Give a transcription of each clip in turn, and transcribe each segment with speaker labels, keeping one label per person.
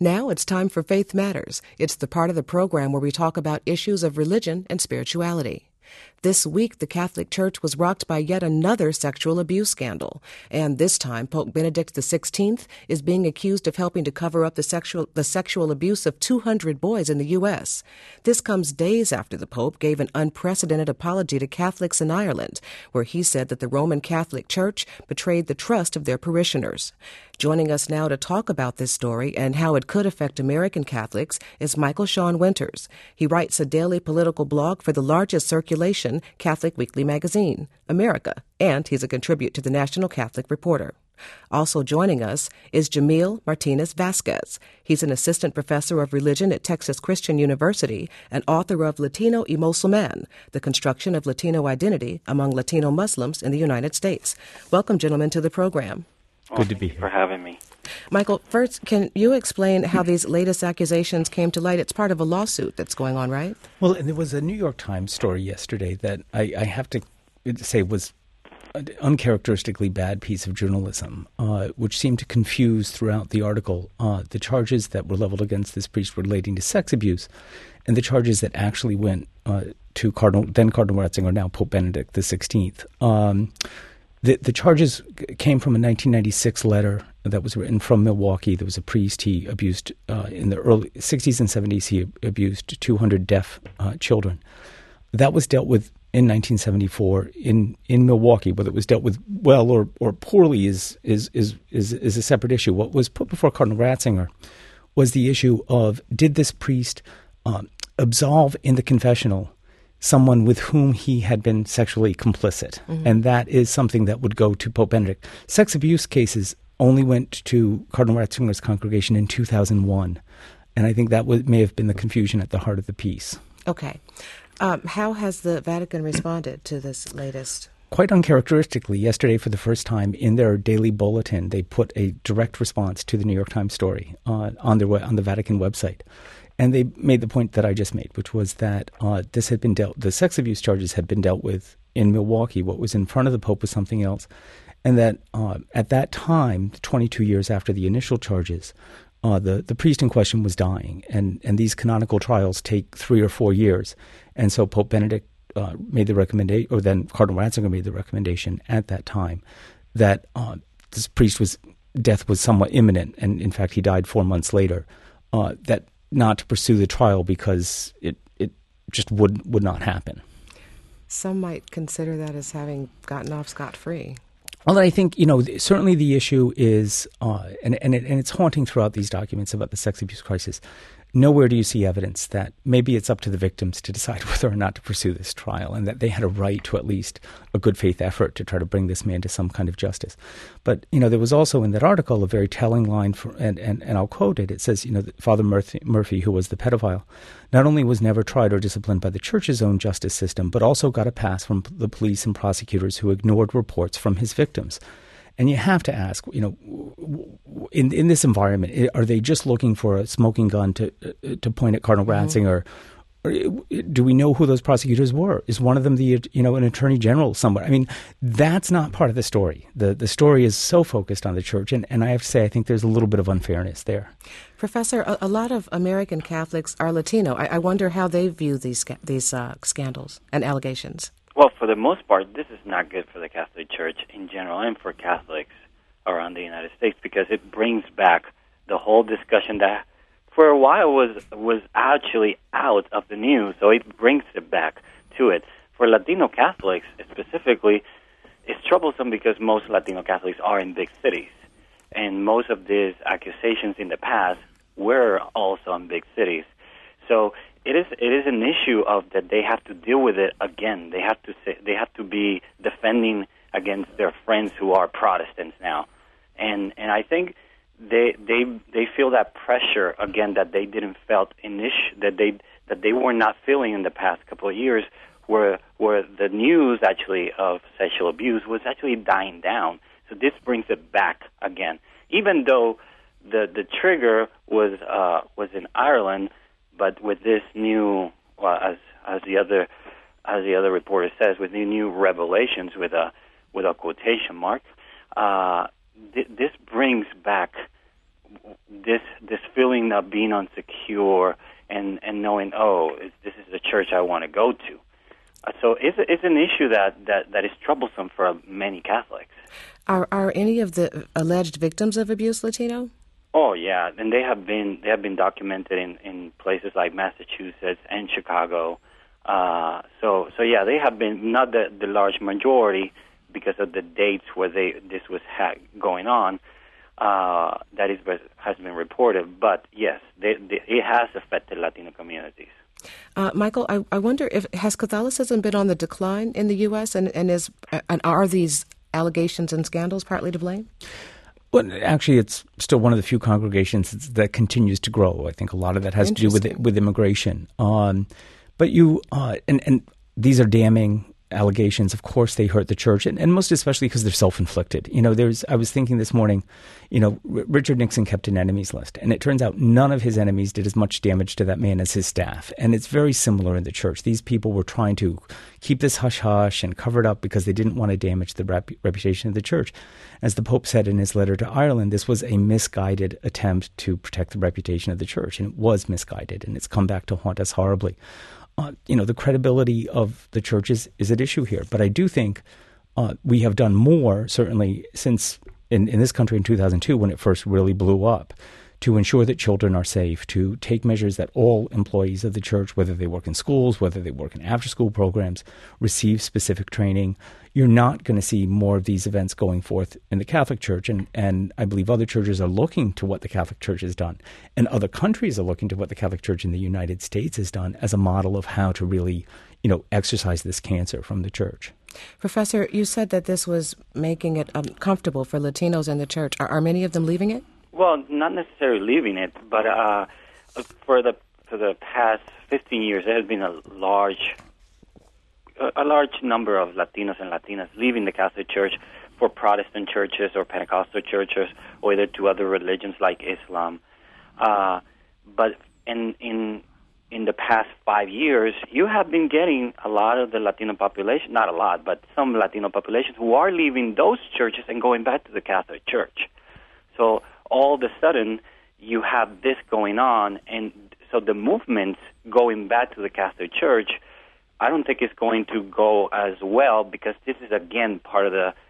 Speaker 1: Now it's time for Faith Matters. It's the part of the program where we talk about issues of religion and spirituality. This week, the Catholic Church was rocked by yet another sexual abuse scandal. And this time, Pope Benedict XVI is being accused of helping to cover up the sexual abuse of 200 boys in the U.S. This comes days after the Pope gave an unprecedented apology to Catholics in Ireland, where he said that the Roman Catholic Church betrayed the trust of their parishioners. Joining us now to talk about this story and how it could affect American Catholics is Michael Sean Winters. He writes a daily political blog for the largest circulation Catholic weekly magazine, America, and he's a contributor to the National Catholic Reporter. Also joining us is Jamil Martinez Vasquez. He's an assistant professor of religion at Texas Christian University and author of Latino y Musulman, The Construction of Latino Identity Among Latino Muslims in the United States. Welcome, gentlemen, to the program.
Speaker 2: Good to be here.
Speaker 3: For having me.
Speaker 1: Michael, first, can you explain how these latest accusations came to light? It's part of a lawsuit that's going on, right?
Speaker 2: Well, there was a New York Times story yesterday that I have to say was an uncharacteristically bad piece of journalism, which seemed to confuse throughout the article the charges that were leveled against this priest relating to sex abuse and the charges that actually went to then Cardinal Ratzinger, now Pope Benedict XVI. The charges came from a 1996 letter that was written from Milwaukee. There was a priest. He abused, in the early 60s and 70s, he abused 200 deaf children. That was dealt with in 1974 in Milwaukee. Whether it was dealt with well or poorly is a separate issue. What was put before Cardinal Ratzinger was the issue of, did this priest absolve in the confessional someone with whom he had been sexually complicit. Mm-hmm. And that is something that would go to Pope Benedict. Sex abuse cases only went to Cardinal Ratzinger's congregation in 2001. And I think that may have been the confusion at the heart of the piece.
Speaker 1: Okay. How has the Vatican responded to this latest?
Speaker 2: Quite uncharacteristically, yesterday for the first time in their daily bulletin, they put a direct response to the New York Times story on the Vatican website. And they made the point that I just made, which was that this had been the sex abuse charges had been dealt with in Milwaukee. What was in front of the Pope was something else. And that at that time, 22 years after the initial charges, the priest in question was dying. And these canonical trials take 3 or 4 years. And so Pope Benedict made the recommendation, or then Cardinal Ratzinger made the recommendation at that time that this priest's death was somewhat imminent. And in fact, he died 4 months later. That not to pursue the trial because it just would not happen.
Speaker 1: Some might consider that as having gotten off scot-free.
Speaker 2: Well, I think, certainly the issue is, and it's haunting throughout these documents about the sex abuse crisis, nowhere do you see evidence that maybe it's up to the victims to decide whether or not to pursue this trial and that they had a right to at least a good faith effort to try to bring this man to some kind of justice. But, there was also in that article a very telling line, and I'll quote it. It says, Father Murphy, who was the pedophile, not only was never tried or disciplined by the church's own justice system, but also got a pass from the police and prosecutors who ignored reports from his victims. And you have to ask, in this environment, are they just looking for a smoking gun to point at Cardinal Ratzinger? Or do we know who those prosecutors were? Is one of them an attorney general somewhere? I mean, that's not part of the story. The story is so focused on the church, and I have to say, I think there's a little bit of unfairness there.
Speaker 1: Professor, a lot of American Catholics are Latino. I wonder how they view these scandals and allegations.
Speaker 3: Well, for the most part, this is not good for the Catholic Church in general and for Catholics around the United States because it brings back the whole discussion that for a while was actually out of the news, so it brings it back to it. For Latino Catholics specifically, it's troublesome because most Latino Catholics are in big cities, and most of these accusations in the past were also in big cities. So it is an issue of that they have to deal with it again. They have to be defending against their friends who are Protestants now, and I think they feel that pressure again that they didn't felt that they were not feeling in the past couple of years, where the news actually of sexual abuse was actually dying down. So this brings it back again, even though the trigger was in Ireland. But with this new, as the other reporter says, with the new revelations with a quotation mark, this brings back this feeling of being insecure and knowing, this is the church I want to go to. So it's an issue that is troublesome for many Catholics.
Speaker 1: Are any of the alleged victims of abuse Latino?
Speaker 3: Oh yeah, and they have been documented in places like Massachusetts and Chicago. So yeah, they have been not the large majority because of the dates where this was going on. That has been reported, but yes, it has affected Latino communities.
Speaker 1: Michael, I wonder has Catholicism been on the decline in the U.S. and are these allegations and scandals partly to blame?
Speaker 2: Well, actually, it's still one of the few congregations that continues to grow. I think a lot of that has to do with immigration. But and these are damning allegations. Of course, they hurt the church, and most especially because they're self-inflicted. I was thinking this morning, Richard Nixon kept an enemies list, and it turns out none of his enemies did as much damage to that man as his staff. And it's very similar in the church. These people were trying to keep this hush-hush and cover it up because they didn't want to damage the reputation of the church. As the Pope said in his letter to Ireland, this was a misguided attempt to protect the reputation of the church, and it was misguided, and it's come back to haunt us horribly. The credibility of the church is at issue here. But I do think we have done more, certainly since in this country in 2002 when it first really blew up, to ensure that children are safe, to take measures that all employees of the church, whether they work in schools, whether they work in after-school programs, receive specific training. You're not going to see more of these events going forth in the Catholic Church, and I believe other churches are looking to what the Catholic Church has done, and other countries are looking to what the Catholic Church in the United States has done as a model of how to really, exorcise this cancer from the church.
Speaker 1: Professor, you said that this was making it uncomfortable for Latinos in the church. Are many of them leaving it?
Speaker 3: Well, not necessarily leaving it, but for the past 15 years, there has been a large number of Latinos and Latinas leaving the Catholic Church for Protestant churches or Pentecostal churches, or either to other religions like Islam. But in the past 5 years, you have been getting a lot of the Latino population, not a lot, but some Latino population who are leaving those churches and going back to the Catholic Church. So all of a sudden, you have this going on, and so the movement going back to the Catholic Church, I don't think it's going to go as well, because this is again part of the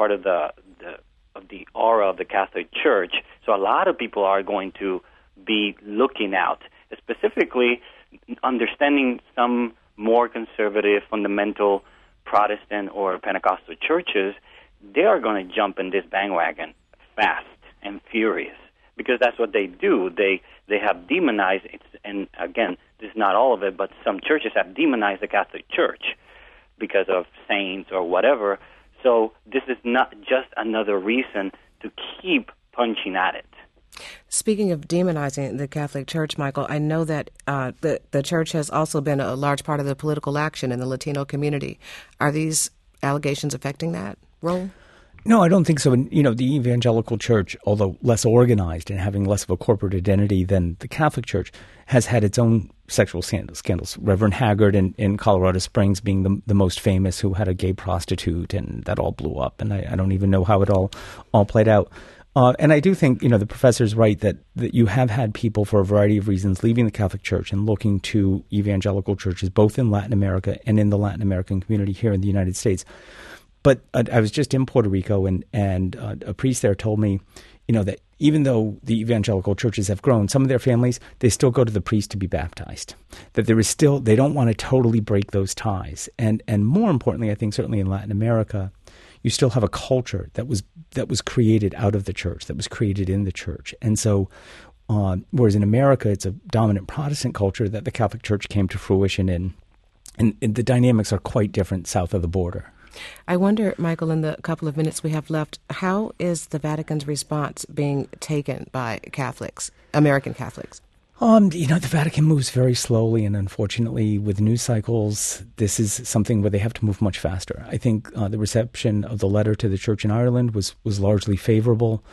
Speaker 3: aura of the Catholic Church. So a lot of people are going to be looking out, specifically understanding some more conservative, fundamental Protestant or Pentecostal churches. They are going to jump in this bandwagon fast and furious, because that's what they do. They have demonized it, and again, this is not all of it, but some churches have demonized the Catholic Church because of saints or whatever. So this is not just another reason to keep punching at it.
Speaker 1: Speaking of demonizing the Catholic Church, Michael, I know that the church has also been a large part of the political action in the Latino community. Are these allegations affecting that role?
Speaker 2: No, I don't think so. And, the evangelical church, although less organized and having less of a corporate identity than the Catholic Church, has had its own sexual scandals. Reverend Haggard in Colorado Springs being the most famous, who had a gay prostitute, and that all blew up. And I don't even know how it all played out. And I do think, the professor's right that you have had people for a variety of reasons leaving the Catholic Church and looking to evangelical churches, both in Latin America and in the Latin American community here in the United States. But I was just in Puerto Rico, and a priest there told me, that even though the evangelical churches have grown, some of their families, they still go to the priest to be baptized. That there is still, they don't want to totally break those ties. And more importantly, I think certainly in Latin America, you still have a culture that was created out of the church, that was created in the church. And so, whereas in America, it's a dominant Protestant culture that the Catholic Church came to fruition in, and the dynamics are quite different south of the border.
Speaker 1: I wonder, Michael, in the couple of minutes we have left, how is the Vatican's response being taken by Catholics, American Catholics?
Speaker 2: The Vatican moves very slowly, and unfortunately, with news cycles, this is something where they have to move much faster. I think the reception of the letter to the Church in Ireland was largely favorable.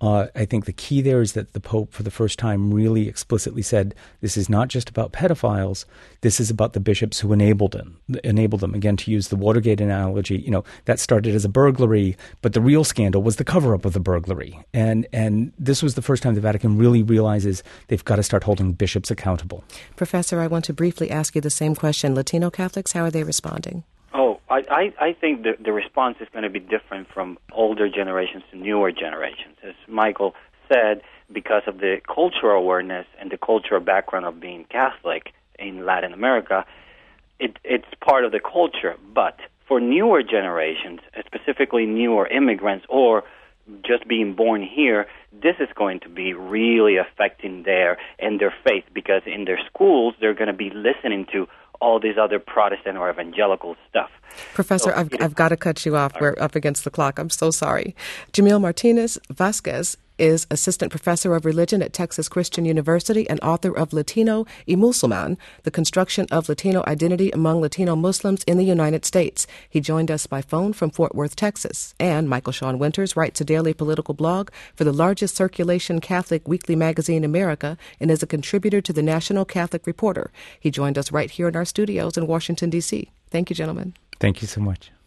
Speaker 2: I think the key there is that the Pope, for the first time, really explicitly said, this is not just about pedophiles, this is about the bishops who enabled them. Again, to use the Watergate analogy, that started as a burglary, but the real scandal was the cover-up of the burglary. And this was the first time the Vatican really realizes they've got to start holding bishops accountable.
Speaker 1: Professor, I want to briefly ask you the same question. Latino Catholics, how are they responding?
Speaker 3: I think the response is going to be different from older generations to newer generations. As Michael said, because of the cultural awareness and the cultural background of being Catholic in Latin America, it's part of the culture. But for newer generations, specifically newer immigrants or just being born here, this is going to be really affecting their faith, because in their schools they're going to be listening to all these other Protestant or evangelical stuff.
Speaker 1: Professor, so I've got to cut you off. We're up against the clock. I'm so sorry. Jamil Martinez Vasquez is Assistant Professor of Religion at Texas Christian University and author of Latino y Musulman, The Construction of Latino Identity Among Latino Muslims in the United States. He joined us by phone from Fort Worth, Texas. And Michael Sean Winters writes a daily political blog for the largest circulation Catholic weekly magazine in America and is a contributor to the National Catholic Reporter. He joined us right here in our studios in Washington, D.C. Thank you, gentlemen.
Speaker 2: Thank you so much.